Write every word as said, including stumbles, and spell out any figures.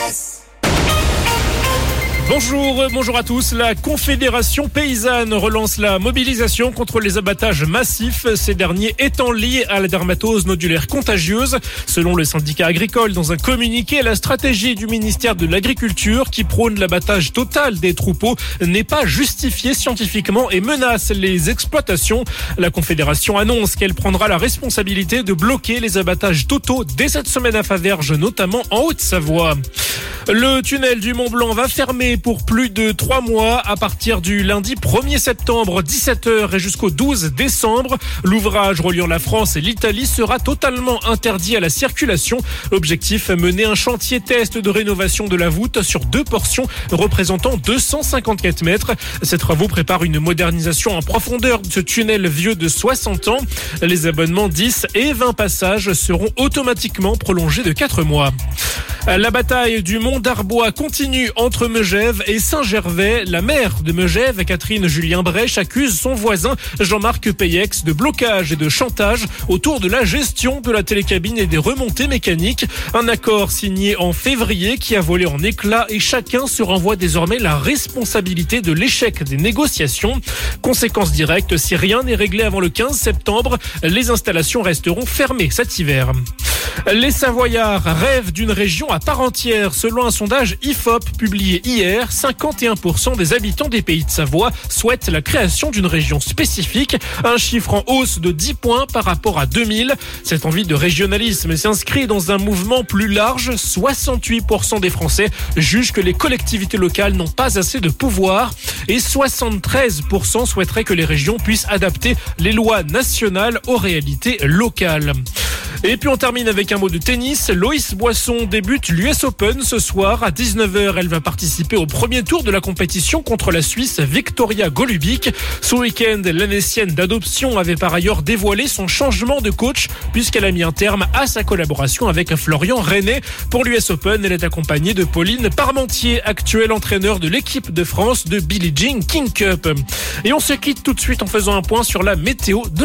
Express. Bonjour, bonjour à tous. La Confédération paysanne relance la mobilisation contre les abattages massifs, ces derniers étant liés à la dermatose nodulaire contagieuse. Selon le syndicat agricole, dans un communiqué, la stratégie du ministère de l'Agriculture qui prône l'abattage total des troupeaux n'est pas justifiée scientifiquement et menace les exploitations. La Confédération annonce qu'elle prendra la responsabilité de bloquer les abattages totaux dès cette semaine à Faverges, notamment en Haute-Savoie. Le tunnel du Mont Blanc va fermer pour plus de trois mois à partir du lundi premier septembre, dix-sept heures et jusqu'au douze décembre. L'ouvrage reliant la France et l'Italie sera totalement interdit à la circulation. Objectif, mener un chantier test de rénovation de la voûte sur deux portions représentant deux cent cinquante-quatre mètres. Ces travaux préparent une modernisation en profondeur de ce tunnel vieux de soixante ans. Les abonnements dix et vingt passages seront automatiquement prolongés de quatre mois. La bataille du Mont d'Arbois continue entre Megève et Saint-Gervais. La maire de Megève, Catherine Julien Brèche, accuse son voisin Jean-Marc Payex de blocage et de chantage autour de la gestion de la télécabine et des remontées mécaniques. Un accord signé en février qui a volé en éclats et chacun se renvoie désormais la responsabilité de l'échec des négociations. Conséquence directe, si rien n'est réglé avant le quinze septembre, les installations resteront fermées cet hiver. Les Savoyards rêvent d'une région à part entière. Selon un sondage I F O P publié hier, cinquante et un pour cent des habitants des Pays de Savoie souhaitent la création d'une région spécifique, un chiffre en hausse de dix points par rapport à deux mille. Cette envie de régionalisme s'inscrit dans un mouvement plus large. soixante-huit pour cent des Français jugent que les collectivités locales n'ont pas assez de pouvoir et soixante-treize pour cent souhaiteraient que les régions puissent adapter les lois nationales aux réalités locales. Et puis on termine avec un mot de tennis. Loïs Boisson débute l'U S Open ce soir à dix-neuf heures. Elle va participer au premier tour de la compétition contre la Suisse Victoria Golubic. Ce week-end, l'Annécienne d'adoption avait par ailleurs dévoilé son changement de coach puisqu'elle a mis un terme à sa collaboration avec Florian René. Pour l'U S Open, elle est accompagnée de Pauline Parmentier, actuel entraîneur de l'équipe de France de Billie Jean King Cup. Et on se quitte tout de suite en faisant un point sur la météo de